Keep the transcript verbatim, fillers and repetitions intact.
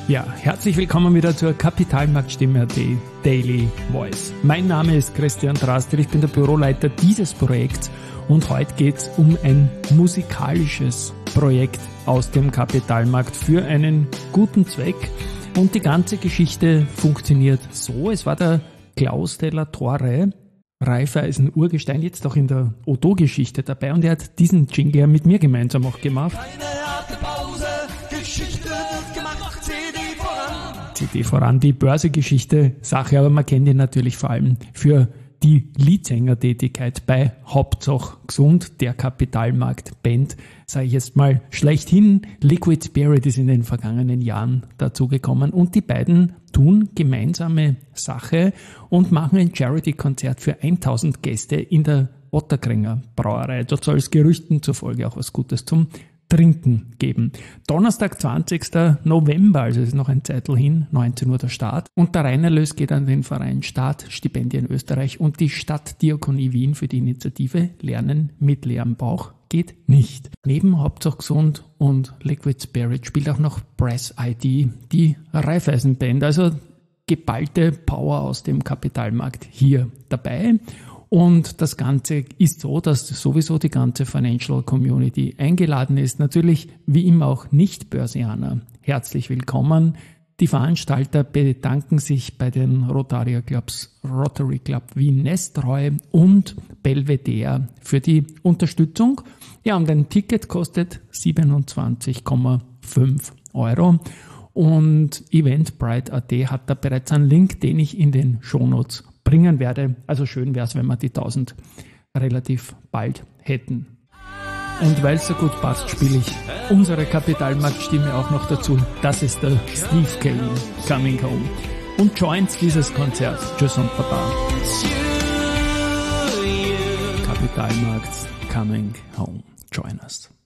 Ja, herzlich willkommen wieder zur Kapitalmarktstimme.at Daily Voice. Mein Name ist Christian Drastil, ich bin der Büroleiter dieses Projekts und heute geht es um ein musikalisches Projekt aus dem Kapitalmarkt für einen guten Zweck. Und die ganze Geschichte funktioniert so. Es war der Klaus de la Torre, Raiffeisen Urgestein, jetzt auch in der Odo-Geschichte dabei, und er hat diesen Jingle mit mir gemeinsam auch gemacht. Keine harte Pause, Geschichte wird gemacht, C D voran. C D voran, die Börsegeschichte Sache, aber man kennt ihn natürlich vor allem für die Leadsänger-Tätigkeit bei Hauptsache Gesund, der Kapitalmarkt-Band, sage ich jetzt mal schlechthin. Liquid Spirit ist in den vergangenen Jahren dazugekommen und die beiden tun gemeinsame Sache und machen ein Charity-Konzert für tausend Gäste in der Otterkringer Brauerei. Dort soll es Gerüchten zufolge auch was Gutes zum Trinken geben. Donnerstag, zwanzigster November, also ist noch ein Zeitl hin, neunzehn Uhr der Start. Und der Reinerlös geht an den Verein Staat, Stipendien Österreich und die Stadtdiakonie Wien für die Initiative Lernen mit leerem Bauch geht nicht. Neben Hauptsache Gesund und Liquid Spirit spielt auch noch Brass I D, die Raiffeisen-Band, also geballte Power aus dem Kapitalmarkt hier dabei. Und das Ganze ist so, dass sowieso die ganze Financial Community eingeladen ist. Natürlich wie immer auch Nicht-Börsianer herzlich willkommen. Die Veranstalter bedanken sich bei den Rotarier Clubs Rotary Club Wien Nestreu und Belvedere für die Unterstützung. Ja, und ein Ticket kostet siebenundzwanzig Komma fünf Euro. Und Eventbrite Punkt at hat da bereits einen Link, den ich in den Shownotes bringen werde. Also schön wäre es, wenn wir die tausend relativ bald hätten. Und weil es so gut passt, spiele ich unsere Kapitalmarktstimme auch noch dazu. Das ist der Steve Kane, Coming Home. Und joins dieses Konzert. Tschüss und Baba. Kapitalmarkt, Coming Home. Join us.